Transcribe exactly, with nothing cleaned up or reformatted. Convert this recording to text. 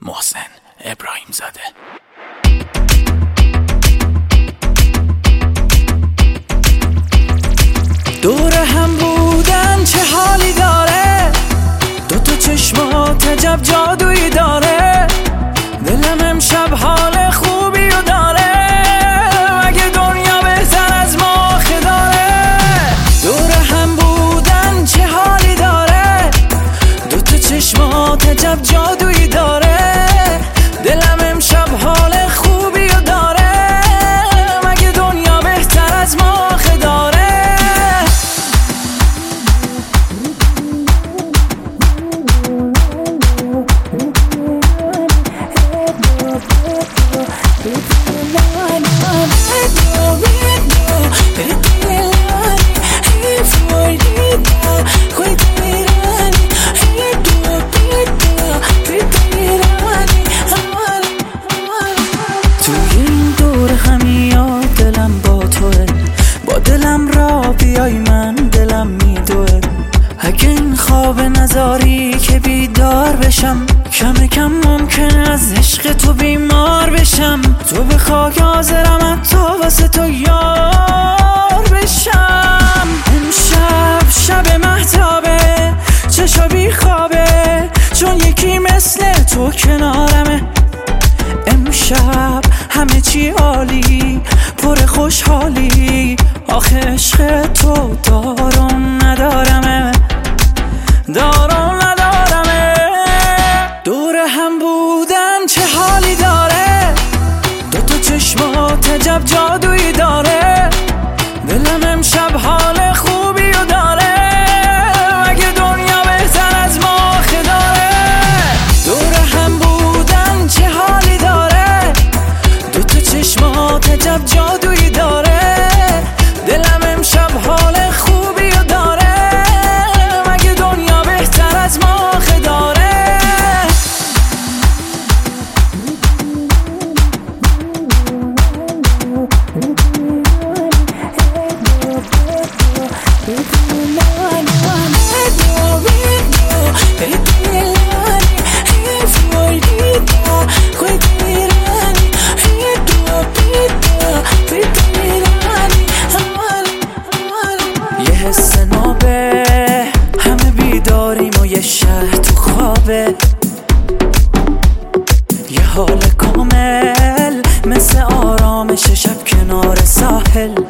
محسن ابراهیم زاده. دور هم بودن چه حالی داره، دو تا چشمات عجب جادویی داره، دلم امشب حال خوبی رو داره، مگه دنیا بهتر از ما داره. دور هم بودن چه حالی داره، دو تا چشمات عجب جادویی داره، دلم امشب حال خوبی رو داره، مگه دنیا بهتر از ما داره. توی این دور همیاد دلم با توه، با دلم را بیای من دلم میدوه، اگه این خواب نذاری که بیدار بشم، کم کم ممکنه از عشق تو بیمار بشم، تو بخوای حاضرم حتی واسه تو یار بشم. امشب شب مهتابه، چشا بی خوابه، چون یکی مثل تو کنارمه. امشب همه چی عالی، پر خوشحالی، آخه عشق تو دارم ندارمه، دارم ندارمه. دور هم بودن چه حالی داره، دو تا چشمات عجب جادویی داره، دلم امشب حال خوبی رو داره، مگه دنیا بهتر از ما داره. دور هم بودن چه حالی داره، دو تا چشمات عجب جادویی داره، دلم امشب حال خوبی رو داره، مگه دنیا بهتر از ما داره. یه حس نابه، همه بیداریم و یه شهر تو خوابه، یه حال کامل مثل آرامش شب کنار ساحل.